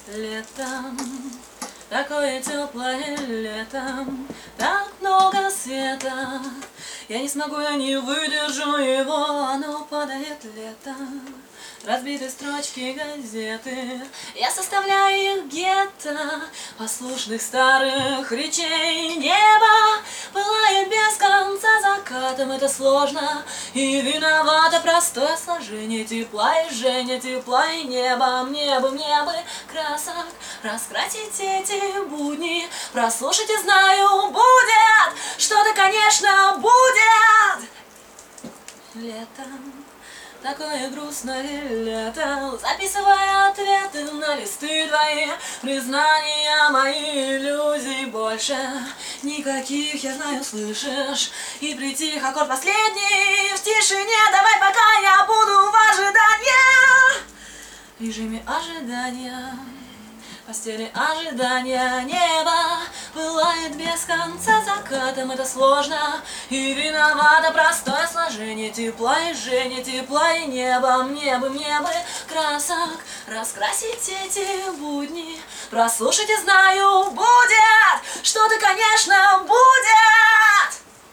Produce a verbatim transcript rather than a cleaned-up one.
Летом, такое теплое летом, так много света. Я не смогу, я не выдержу его, оно падает летом. Разбиты строчки газеты, я составляю их гетто послушных старых речей. Небо пылает без конца закатом, это сложно, и виновато простое сложение тепла и жжения, тепла и неба. Мне бы, мне бы красок раскрасить эти будни, прослушать и знаю, будет что-то, конечно, будет. Летом такое грустное лето, записывая ответы на листы твои, признания мои, иллюзий больше никаких, я знаю, слышишь? И притих аккорд последний в тишине, давай пока я буду в ожидании, в режиме ожидания, в постели ожидания. Небо пылает без конца закатом, это сложно, и виновато простое сложение тепла и жжения, тепла и неба. Мне бы, мне бы красок раскрасить эти будни, прослушать и знаю, будет что-то, конечно, будет.